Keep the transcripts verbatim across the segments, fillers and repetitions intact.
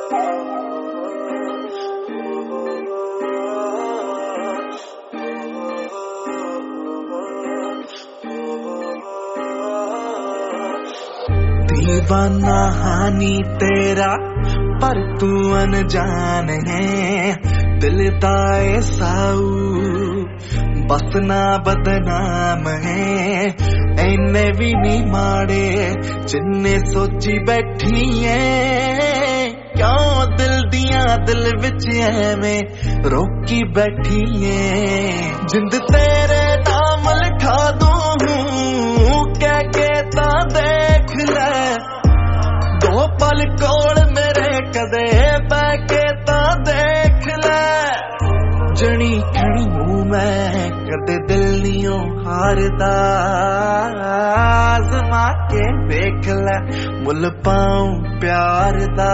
दीवाना हानी तेरा पर तू अनजान है, दिल दाए साऊ बस ना बदनाम है। इन्ने भी नहीं माड़े जिन्ने सोची बैठी है, क्यों दिल दिया दिल विच एवें रोकी बैठी है। जिंद तेरे नाम लिखा दूं कह के ता देख ले, दो पल कोल मेरे कदे बह के ता देख ले। जनी खड़ी हूं मैं कदे दिल नियों हारदा, आज़मा के देख ले मुल पाऊं प्यार दा।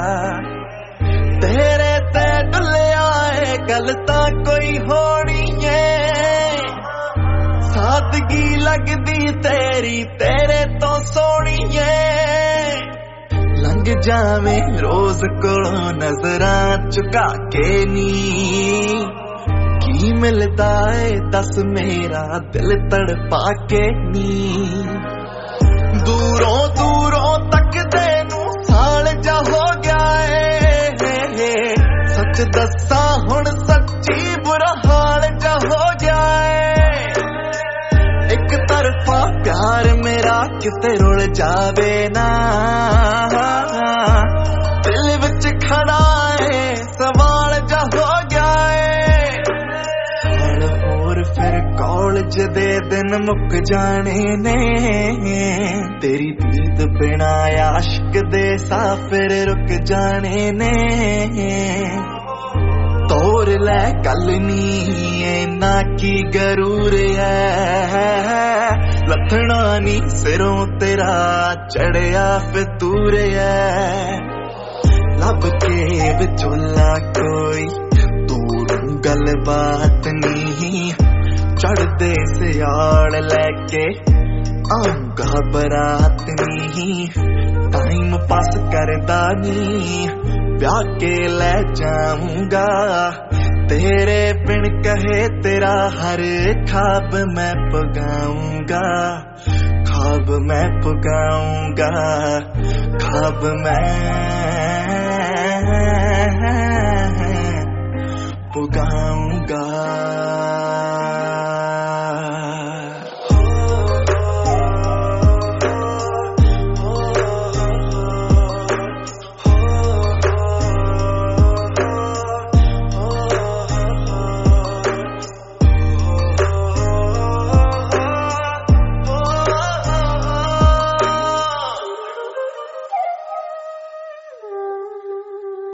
तेरे ते डुलिया है गल तां कोई होनी है, सादगी लगदी तेरी तेरे तो सोनी है। लंघ जावे रोज कोलों नजरां चुका के नी, की मिलदा है दस मेरा दिल तड़पा के नी। दूरों दूरों तकदे नूं साल जा हो गया है, सच दसा हुण सच्ची बुरा हाल जा हो गया है। एक तरफा प्यार मेरा किते रुल जावे ना, दिल विच खड़ा है सवाल जा हो गया है। हल होर फिर कॉलेज दे दिन मुक जाने ने, तेरी दीद बिना आशिक दे साफिर रुक जाने ने। तोर लै गल नी ना की गरूर है, लथना नी सिरों तेरा चढ़िया फितूर है। लब के विचोला कोई दूर गल बात नी, चढ़दे सियाल लैके आऊंगा बरात नी। टाइम पास करदा नी ब्याह के ले जाऊंगा, तेरे बिन कहे तेरा हर ख्वाब मैं पुगाऊंगा। ख्वाब मैं पुगाऊंगा, ख्वाब मैं पुगाऊंगा।